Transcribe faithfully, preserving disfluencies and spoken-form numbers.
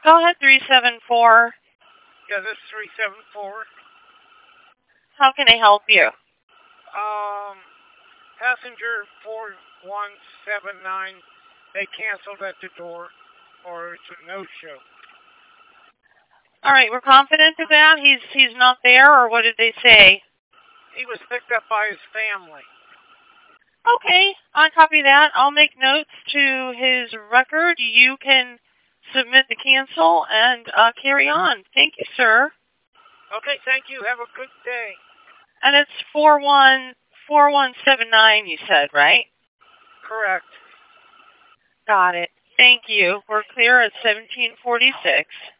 Go ahead, three seven four. Yeah, this is three seven four. How can I help you? Um, passenger four one seven nine, they canceled at the door, or it's a no-show. All right, we're confident of that. He's he's not there, or what did they say? He was picked up by his family. Okay, on copy that. I'll make notes to his record. You can submit the cancel and uh, carry on. Thank you, sir. Okay, thank you. Have a good day. And it's four one four one seven nine. You said, right? Correct. Got it. Thank you. We're clear at seventeen forty six.